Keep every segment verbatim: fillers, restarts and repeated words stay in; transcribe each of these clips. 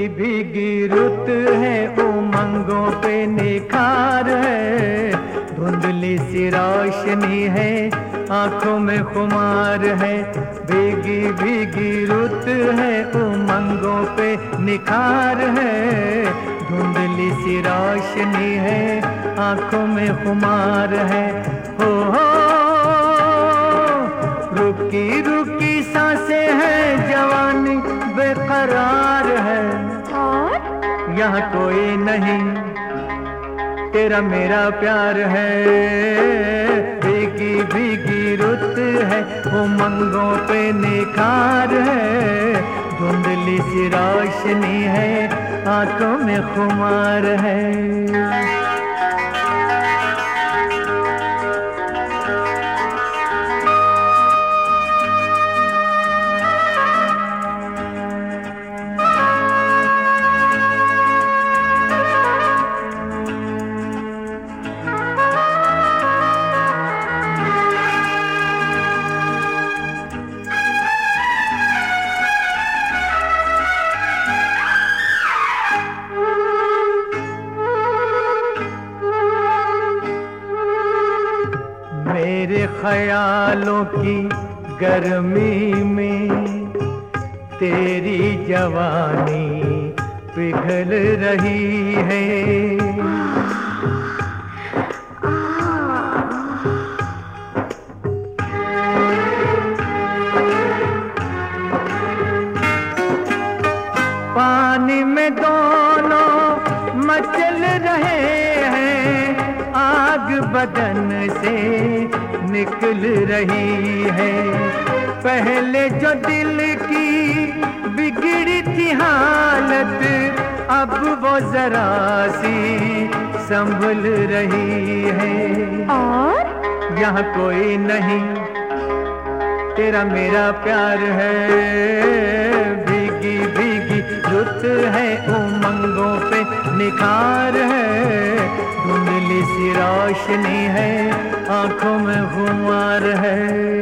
भीगी भीगी रुत है, उमंगों पे निखार है, धुंधली सी रोशनी है, आंखों में खुमार है। भीगी भीगी रुत है, उमंगों पे निखार है, धुंधली सी रोशनी है, आंखों में खुमार है। हो हो रुकी रुकी सांसें हैं, जवानी बेकरार है, और यहाँ कोई नहीं, तेरा मेरा प्यार है। भीगी भीगी रुत है, उमंगों पे निखार है, धुंधली सी रोशनी है, आंखों में खुमार है। मेरे ख्यालों की गर्मी में तेरी जवानी पिघल रही है। पानी में दोनों मचल रहे हैं, आग बदन से निकल रही है। पहले जो दिल की बिगड़ी थी हालत, अब वो जरा सी संभल रही है। और यहाँ कोई नहीं, तेरा मेरा प्यार है। भीगी भीगी रुत है, उमंगों पे निखार है, धुंधली सी रोशनी है, आंखों में खुमार है।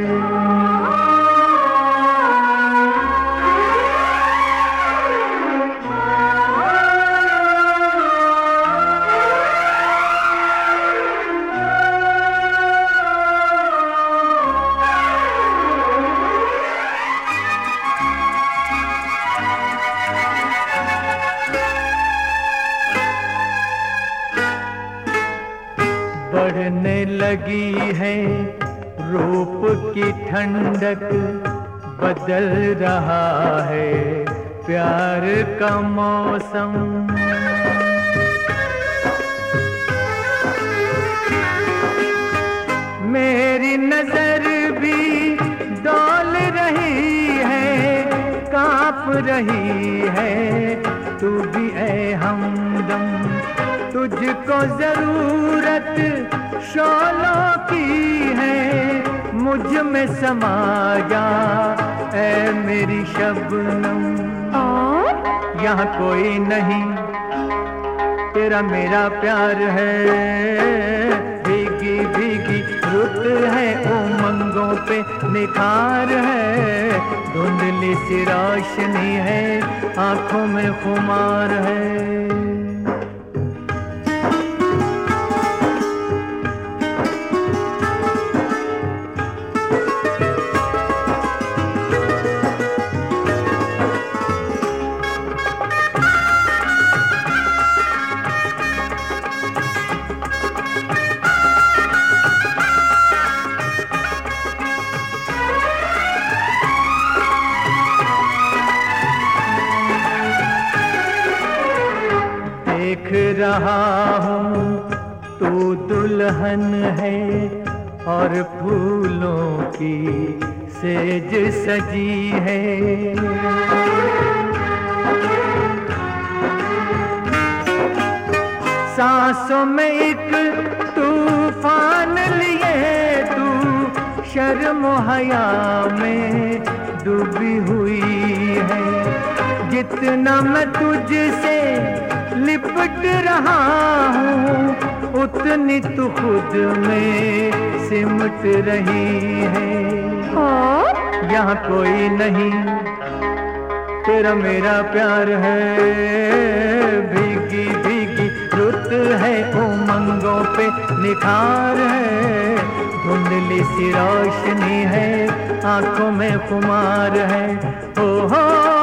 बढ़ने लगी है रूप की ठंडक, बदल रहा है प्यार का मौसम। मेरी नजर भी डोल रही है, कांप रही है, तू भी ऐ हमदम। तुझको जरूरत शोलों की है, मुझ में समा जा ऐ मेरी शबनम। और यहाँ कोई नहीं, तेरा मेरा प्यार है। भीगी भीगी रुत है, उमंगों पे निखार है, धुंधली सी रोशनी है, आंखों में खुमार है। देख रहा हूँ तू दुल्हन है, और फूलों की सेज सजी है। सांसों में एक तूफान लिए तू, शर्म हया में डूबी हुई है। जितना मैं तुझसे लिपट रहा हूँ, उतनी तू खुद में सिमट रही है। और यहाँ कोई नहीं, तेरा मेरा प्यार है। भीगी भीगी रुत है, उमंगों पे निखार है, धुंधली सी रोशनी है, आंखों में खुमार है। ओ हो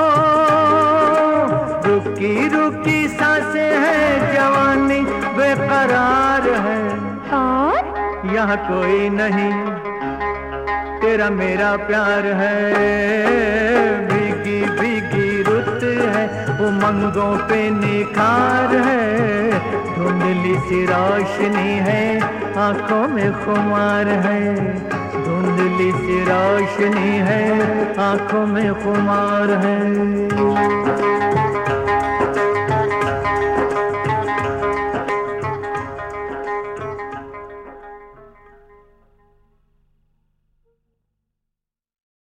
रुकी रुकी सांसें है, जवानी बेकरार है। और यहाँ कोई नहीं, तेरा मेरा प्यार है। भीगी भीगी रुत है, उमंगों पे निखार है, धुंधली सी रोशनी है, आंखों में खुमार है। धुंधली सी रोशनी है, आंखों में खुमार है।